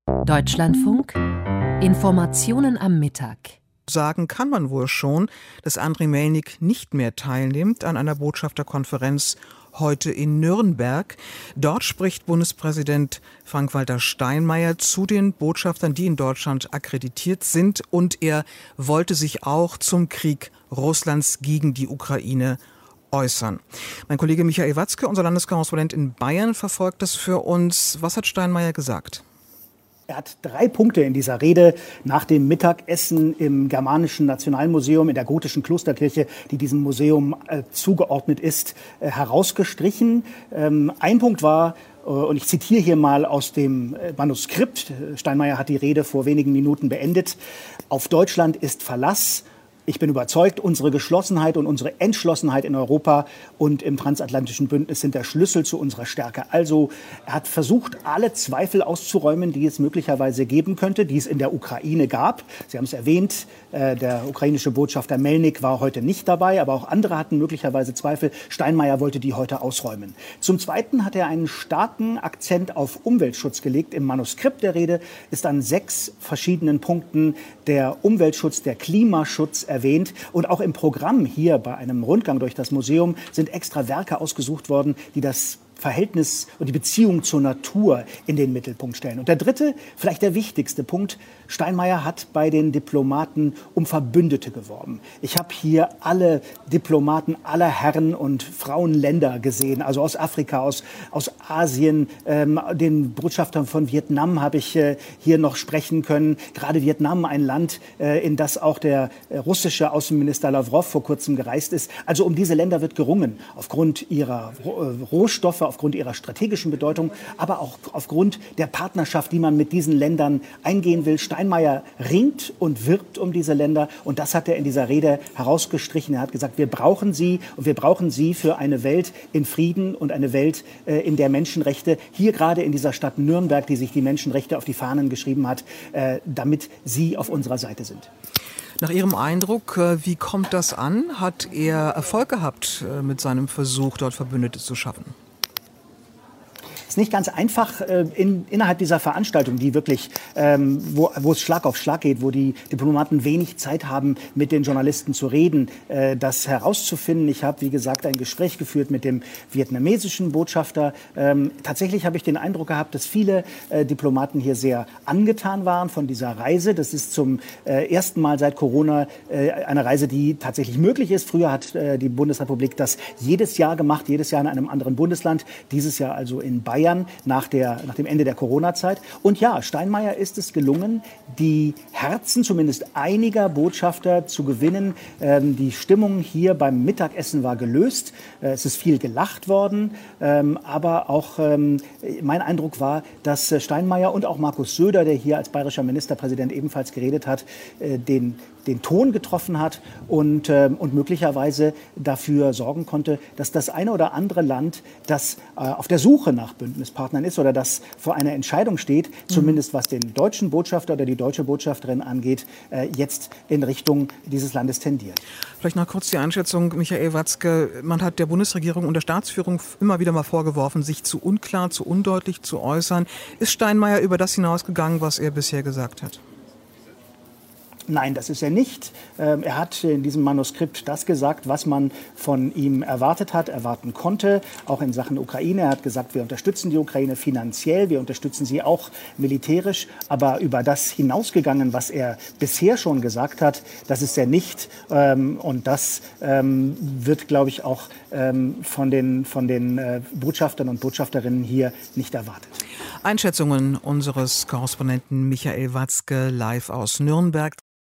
Deutschlandfunk Informationen am Mittag. Sagen kann man wohl schon, dass Andriy Melnik nicht mehr teilnimmt an einer Botschafterkonferenz heute in Nürnberg. Dort spricht Bundespräsident Frank-Walter Steinmeier zu den Botschaftern, die in Deutschland akkreditiert sind. Und er wollte sich auch zum Krieg Russlands gegen die Ukraine äußern. Mein Kollege Michael Watzke, unser Landeskorrespondent in Bayern, verfolgt das für uns. Was hat Steinmeier gesagt? Er hat 3 Punkte in dieser Rede nach dem Mittagessen im Germanischen Nationalmuseum in der gotischen Klosterkirche, die diesem Museum zugeordnet ist, herausgestrichen. Ein Punkt war, und ich zitiere hier mal aus dem Manuskript, Steinmeier hat die Rede vor wenigen Minuten beendet: Auf Deutschland ist Verlass. Ich bin überzeugt, unsere Geschlossenheit und unsere Entschlossenheit in Europa und im transatlantischen Bündnis sind der Schlüssel zu unserer Stärke. Also er hat versucht, alle Zweifel auszuräumen, die es möglicherweise geben könnte, die es in der Ukraine gab. Sie haben es erwähnt, der ukrainische Botschafter Melnik war heute nicht dabei, aber auch andere hatten möglicherweise Zweifel. Steinmeier wollte die heute ausräumen. Zum Zweiten hat er einen starken Akzent auf Umweltschutz gelegt. Im Manuskript der Rede ist an 6 verschiedenen Punkten der Umweltschutz, der Klimaschutz erwähnt. Und auch im Programm hier bei einem Rundgang durch das Museum sind extra Werke ausgesucht worden, die das Verhältnis und die Beziehung zur Natur in den Mittelpunkt stellen. Und der dritte, vielleicht der wichtigste Punkt: Steinmeier hat bei den Diplomaten um Verbündete geworben. Ich habe hier alle Diplomaten aller Herren- und Frauenländer gesehen, also aus Afrika, aus Asien, den Botschaftern von Vietnam habe ich hier noch sprechen können. Gerade Vietnam, ein Land, in das auch der russische Außenminister Lawrow vor kurzem gereist ist. Also um diese Länder wird gerungen, aufgrund ihrer Rohstoffe, aufgrund ihrer strategischen Bedeutung, aber auch aufgrund der Partnerschaft, die man mit diesen Ländern eingehen will. Steinmeier ringt und wirbt um diese Länder, und das hat er in dieser Rede herausgestrichen. Er hat gesagt, wir brauchen sie, und wir brauchen sie für eine Welt in Frieden und eine Welt, in der Menschenrechte, hier gerade in dieser Stadt Nürnberg, die sich die Menschenrechte auf die Fahnen geschrieben hat, damit sie auf unserer Seite sind. Nach Ihrem Eindruck, wie kommt das an? Hat er Erfolg gehabt mit seinem Versuch, dort Verbündete zu schaffen? Es ist nicht ganz einfach, innerhalb dieser Veranstaltung, die wirklich, wo es Schlag auf Schlag geht, wo die Diplomaten wenig Zeit haben, mit den Journalisten zu reden, das herauszufinden. Ich habe, wie gesagt, ein Gespräch geführt mit dem vietnamesischen Botschafter. Tatsächlich habe ich den Eindruck gehabt, dass viele Diplomaten hier sehr angetan waren von dieser Reise. Das ist zum ersten Mal seit Corona eine Reise, die tatsächlich möglich ist. Früher hat die Bundesrepublik das jedes Jahr gemacht, jedes Jahr in einem anderen Bundesland. Dieses Jahr also in Bayern. Nach dem Ende der Corona-Zeit. Und ja, Steinmeier ist es gelungen, die Herzen zumindest einiger Botschafter zu gewinnen. Die Stimmung hier beim Mittagessen war gelöst. Es ist viel gelacht worden. Aber auch mein Eindruck war, dass Steinmeier und auch Markus Söder, der hier als bayerischer Ministerpräsident ebenfalls geredet hat, den Ton getroffen hat und möglicherweise dafür sorgen konnte, dass das eine oder andere Land, das auf der Suche nach Bündnispartnern ist oder das vor einer Entscheidung steht, zumindest was den deutschen Botschafter oder die deutsche Botschafterin angeht, jetzt in Richtung dieses Landes tendiert. Vielleicht noch kurz die Einschätzung, Michael Watzke. Man hat der Bundesregierung und der Staatsführung immer wieder mal vorgeworfen, sich zu unklar, zu undeutlich zu äußern. Ist Steinmeier über das hinausgegangen, was er bisher gesagt hat? Nein, das ist er nicht. Er hat in diesem Manuskript das gesagt, was man von ihm erwarten konnte, auch in Sachen Ukraine. Er hat gesagt, wir unterstützen die Ukraine finanziell, wir unterstützen sie auch militärisch. Aber über das hinausgegangen, was er bisher schon gesagt hat, das ist er nicht. Und das wird, glaube ich, auch von den Botschaftern und Botschafterinnen hier nicht erwartet. Einschätzungen unseres Korrespondenten Michael Watzke live aus Nürnberg.